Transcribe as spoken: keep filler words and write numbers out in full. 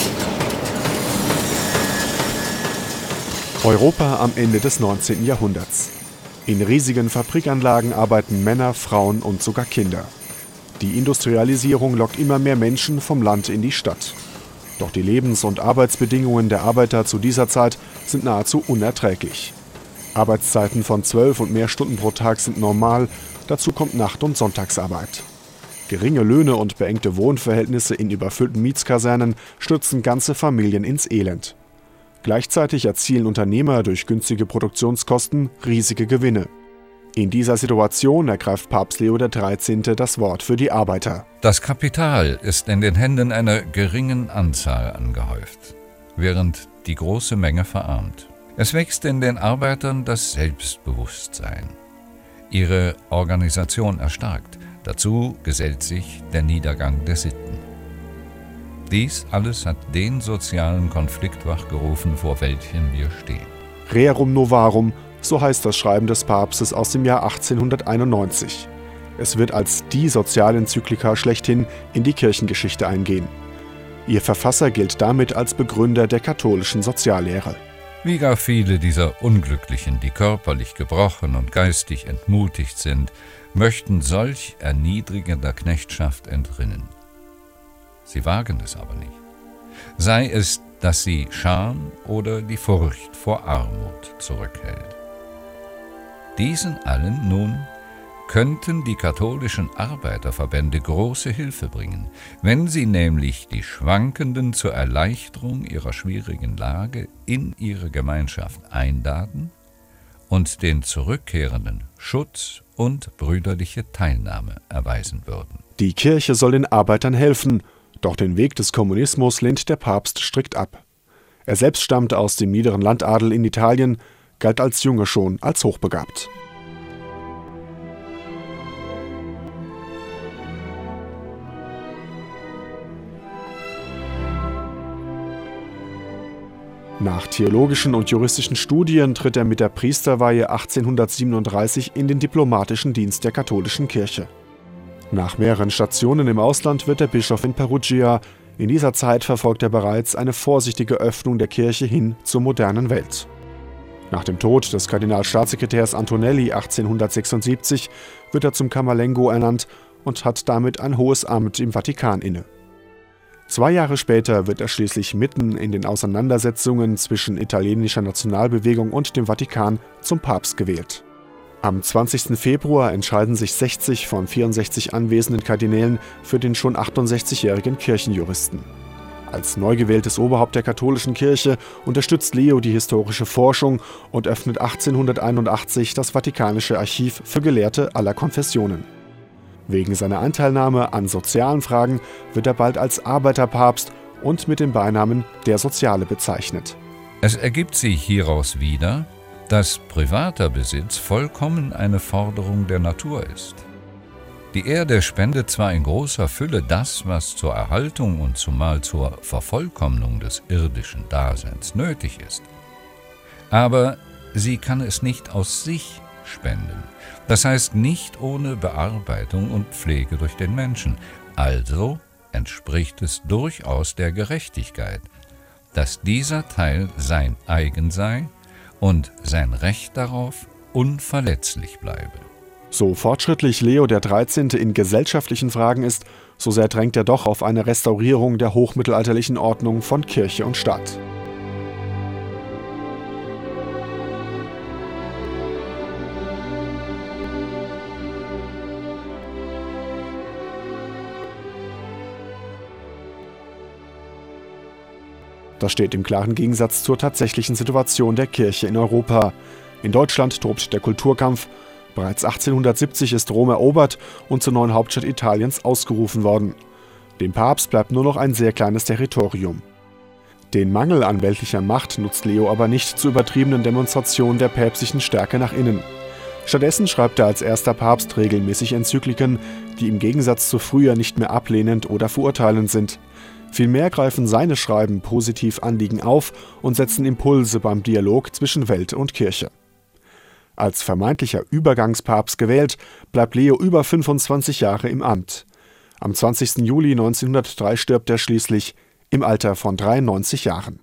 Europa am Ende des neunzehnten Jahrhunderts. In riesigen Fabrikanlagen arbeiten Männer, Frauen und sogar Kinder. Die Industrialisierung lockt immer mehr Menschen vom Land in die Stadt. Doch die Lebens- und Arbeitsbedingungen der Arbeiter zu dieser Zeit sind nahezu unerträglich. Arbeitszeiten von zwölf und mehr Stunden pro Tag sind normal, dazu kommt Nacht- und Sonntagsarbeit. Geringe Löhne und beengte Wohnverhältnisse in überfüllten Mietskasernen stürzen ganze Familien ins Elend. Gleichzeitig erzielen Unternehmer durch günstige Produktionskosten riesige Gewinne. In dieser Situation ergreift Papst Leo der dreizehnte das Wort für die Arbeiter. Das Kapital ist in den Händen einer geringen Anzahl angehäuft, während die große Menge verarmt. Es wächst in den Arbeitern das Selbstbewusstsein. Ihre Organisation erstarkt. Dazu gesellt sich der Niedergang der Sitten. Dies alles hat den sozialen Konflikt wachgerufen, vor welchem wir stehen. Rerum Novarum, so heißt das Schreiben des Papstes aus dem Jahr achtzehnhunderteinundneunzig. Es wird als die Sozialenzyklika schlechthin in die Kirchengeschichte eingehen. Ihr Verfasser gilt damit als Begründer der katholischen Soziallehre. Wie gar viele dieser Unglücklichen, die körperlich gebrochen und geistig entmutigt sind, möchten solch erniedrigender Knechtschaft entrinnen. Sie wagen es aber nicht. Sei es, dass sie Scham oder die Furcht vor Armut zurückhält. Diesen allen nun könnten die katholischen Arbeiterverbände große Hilfe bringen, wenn sie nämlich die Schwankenden zur Erleichterung ihrer schwierigen Lage in ihre Gemeinschaft einladen und den Zurückkehrenden Schutz und brüderliche Teilnahme erweisen würden. Die Kirche soll den Arbeitern helfen, doch den Weg des Kommunismus lehnt der Papst strikt ab. Er selbst stammte aus dem niederen Landadel in Italien, galt als Junge schon als hochbegabt. Nach theologischen und juristischen Studien tritt er mit der Priesterweihe achtzehnhundertsiebenunddreißig in den diplomatischen Dienst der katholischen Kirche. Nach mehreren Stationen im Ausland wird er Bischof in Perugia. In dieser Zeit verfolgt er bereits eine vorsichtige Öffnung der Kirche hin zur modernen Welt. Nach dem Tod des Kardinalstaatssekretärs Antonelli achtzehnhundertsechsundsiebzig wird er zum Camerlengo ernannt und hat damit ein hohes Amt im Vatikan inne. Zwei Jahre später wird er schließlich mitten in den Auseinandersetzungen zwischen italienischer Nationalbewegung und dem Vatikan zum Papst gewählt. Am zwanzigsten Februar entscheiden sich sechzig von vierundsechzig anwesenden Kardinälen für den schon achtundsechzigjährigen Kirchenjuristen. Als neu gewähltes Oberhaupt der katholischen Kirche unterstützt Leo die historische Forschung und öffnet achtzehnhunderteinundachtzig das Vatikanische Archiv für Gelehrte aller Konfessionen. Wegen seiner Anteilnahme an sozialen Fragen wird er bald als Arbeiterpapst und mit dem Beinamen der Soziale bezeichnet. Es ergibt sich hieraus wieder, dass privater Besitz vollkommen eine Forderung der Natur ist. Die Erde spendet zwar in großer Fülle das, was zur Erhaltung und zumal zur Vervollkommnung des irdischen Daseins nötig ist, aber sie kann es nicht aus sich spenden, das heißt nicht ohne Bearbeitung und Pflege durch den Menschen. Also entspricht es durchaus der Gerechtigkeit, dass dieser Teil sein eigen sei und sein Recht darauf unverletzlich bleibe. So fortschrittlich Leo der dreizehnte in gesellschaftlichen Fragen ist, so sehr drängt er doch auf eine Restaurierung der hochmittelalterlichen Ordnung von Kirche und Staat. Das steht im klaren Gegensatz zur tatsächlichen Situation der Kirche in Europa. In Deutschland tobt der Kulturkampf. Bereits achtzehnhundertsiebzig ist Rom erobert und zur neuen Hauptstadt Italiens ausgerufen worden. Dem Papst bleibt nur noch ein sehr kleines Territorium. Den Mangel an weltlicher Macht nutzt Leo aber nicht zu übertriebenen Demonstrationen der päpstlichen Stärke nach innen. Stattdessen schreibt er als erster Papst regelmäßig Enzykliken, die im Gegensatz zu früher nicht mehr ablehnend oder verurteilend sind. Vielmehr greifen seine Schreiben positiv Anliegen auf und setzen Impulse beim Dialog zwischen Welt und Kirche. Als vermeintlicher Übergangspapst gewählt, bleibt Leo über fünfundzwanzig Jahre im Amt. Am zwanzigsten Juli neunzehnhundertdrei stirbt er schließlich im Alter von dreiundneunzig Jahren.